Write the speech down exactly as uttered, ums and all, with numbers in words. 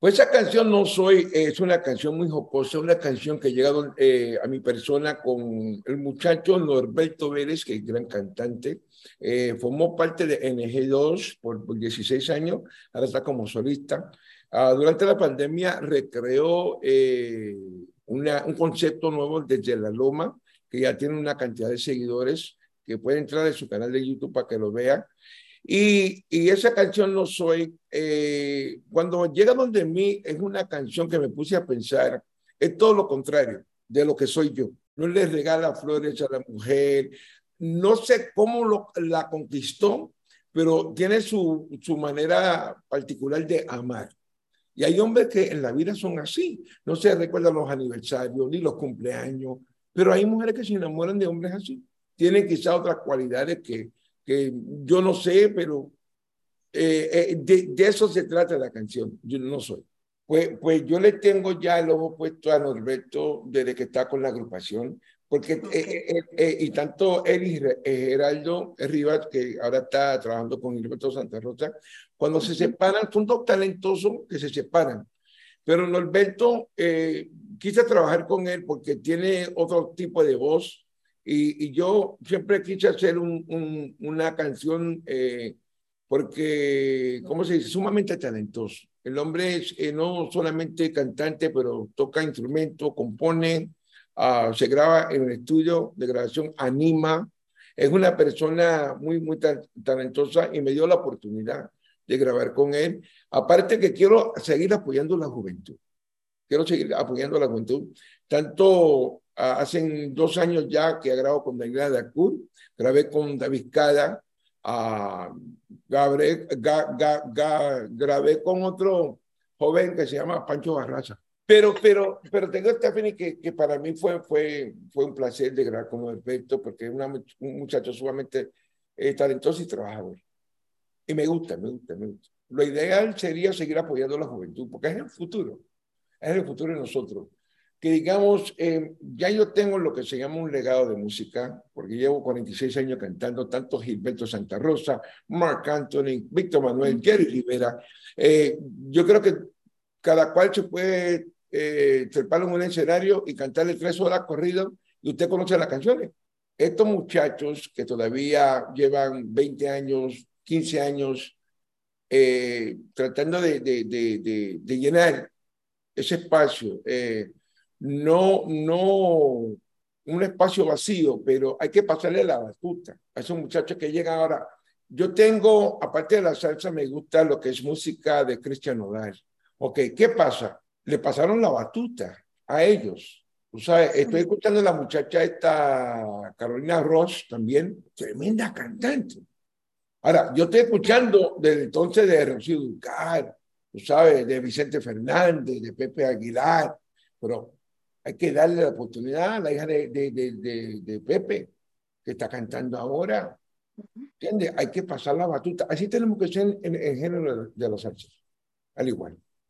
Pues esa canción No Soy, eh, es una canción muy jocosa, una canción que ha llegado eh, a mi persona con el muchacho Norberto Vélez, que es gran cantante. Eh, formó parte de N G dos por, por dieciséis años, ahora está como solista. Ah, durante la pandemia recreó eh, una, un concepto nuevo desde La Loma, que ya tiene una cantidad de seguidores, que puede entrar en su canal de YouTube para que lo vea. Y, y esa canción No Soy, eh, cuando llega donde mí, es una canción que me puse a pensar, es todo lo contrario de lo que soy yo. No le regala flores a la mujer, no sé cómo lo, la conquistó, pero tiene su, su manera particular de amar. Y hay hombres que en la vida son así, no se recuerdan los aniversarios ni los cumpleaños, pero hay mujeres que se enamoran de hombres así. Tienen quizá otras cualidades que, que yo no sé, pero eh, eh, de, de, eso se trata la canción. Yo no soy. Pues, pues yo le tengo ya el ojo puesto a Norberto desde que está con la agrupación, porque eh, Ok. eh, eh, y tanto él y Geraldo Rivas, que ahora está trabajando con Gilberto Santa Rosa, cuando se Ujú. separan, son dos talentosos que se separan. Pero Norberto, eh, quise trabajar con él porque tiene otro tipo de voz y, y yo siempre quise hacer un, un, una canción eh, porque, ¿cómo se dice? Sumamente talentoso. El hombre es eh, no solamente cantante, pero toca instrumento, compone, uh, se graba en el estudio de grabación, anima. Es una persona muy, muy ta talentosa y me dio la oportunidad de grabar con él. Aparte que quiero seguir apoyando la juventud. Quiero seguir apoyando a la juventud. Tanto uh, hace dos años ya que grabo con Daniela Dacur, grabé con David Cada, uh, grabé, ga, ga, ga, grabé con otro joven que se llama Pancho Barraza. Pero, pero, pero tengo Stephanie que, que para mí fue, fue, fue un placer de grabar con Alberto porque es una, un muchacho sumamente eh, talentoso y trabajador. Y me gusta, me gusta, me gusta. Lo ideal sería seguir apoyando a la juventud, porque es el futuro, es el futuro de nosotros. Que digamos, eh, ya yo tengo lo que se llama un legado de música, porque llevo cuarenta y seis años cantando, tanto Gilberto Santa Rosa, Marc Anthony, Víctor Manuel, Jerry Rivera. Eh, yo creo que cada cual se puede eh, trepar en un escenario y cantarle tres horas corrido y usted conoce las canciones. Estos muchachos que todavía llevan veinte años, quince años, eh, tratando de, de, de, de, de llenar ese espacio, eh, no, no un espacio vacío, pero hay que pasarle la batuta a esos muchachos que llegan ahora. Yo tengo, aparte de la salsa, me gusta lo que es música de Cristian Nodal. Ok, ¿qué pasa? Le pasaron la batuta a ellos. Tú sabes, estoy escuchando a la muchacha esta, Carolina Ross, también, tremenda cantante. Ahora, yo estoy escuchando desde entonces de Rocío Dúrcal, tú sabes, de Vicente Fernández, de Pepe Aguilar, pero hay que darle la oportunidad a la hija de, de, de, de, de Pepe, que está cantando ahora, ¿entiendes? Hay que pasar la batuta. Así tenemos que ser en el género de, de los salsas, al igual.